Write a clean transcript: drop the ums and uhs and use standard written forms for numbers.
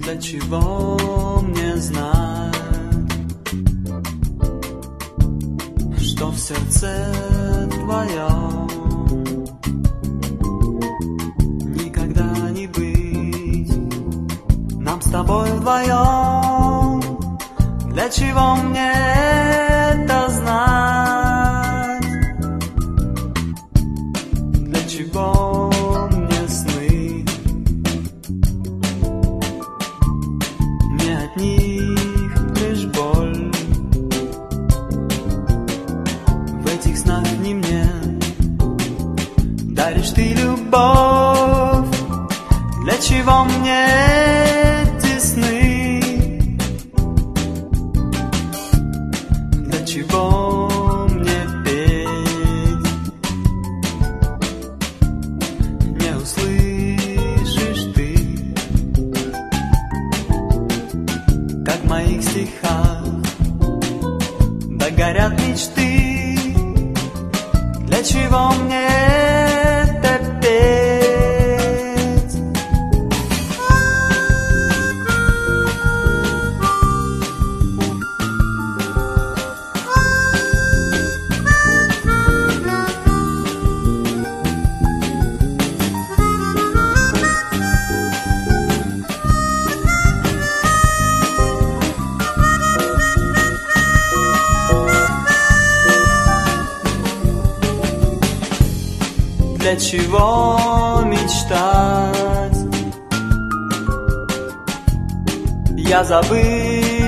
Для чего мне знать, что в сердце твоем никогда не быть нам с тобой вдвоем? Для чего мне это знать? Для чего мне сны? Не от них лишь боль. В этих снах не мне даришь ты любовь. Для чего мне эти сны? Для чего мне петь? Не услышишь ты, как в моих стихах догорят мечты. Для чего мне это петь? Для чего мечтать? Я забыл